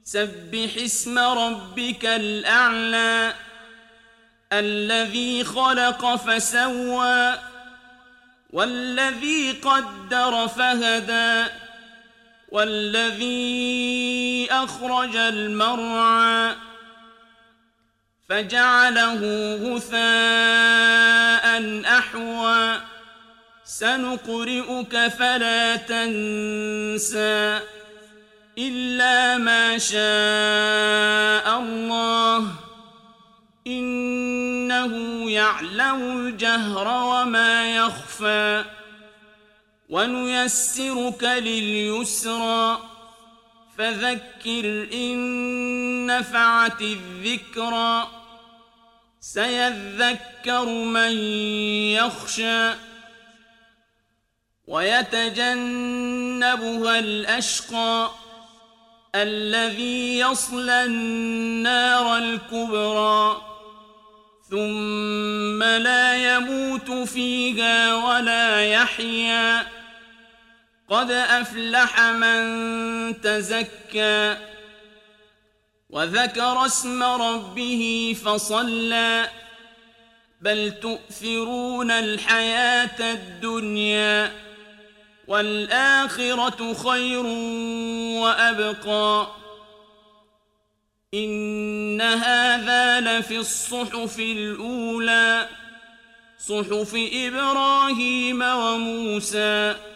سبح اسم ربك الأعلى الذي خلق فسوى والذي قدر فهدى والذي أخرج المرعى فجعله غثاء أحوى سنقرئك فلا تنسى إلا ما شاء الله إنه يعلم الجهر وما يخفى ونيسرك لليسرى فذكر إن نفعت الذكرى سيذكر من يخشى ويتجنبها الأشقى الذي يصلى النار الكبرى ثم لا يموت فيها ولا يحيا قد أفلح من تزكى وذكر اسم ربه فصلى بل تؤثرون الحياة الدنيا والآخرة خير وأبقى إن هذا لفي الصحف الأولى صحف إبراهيم وموسى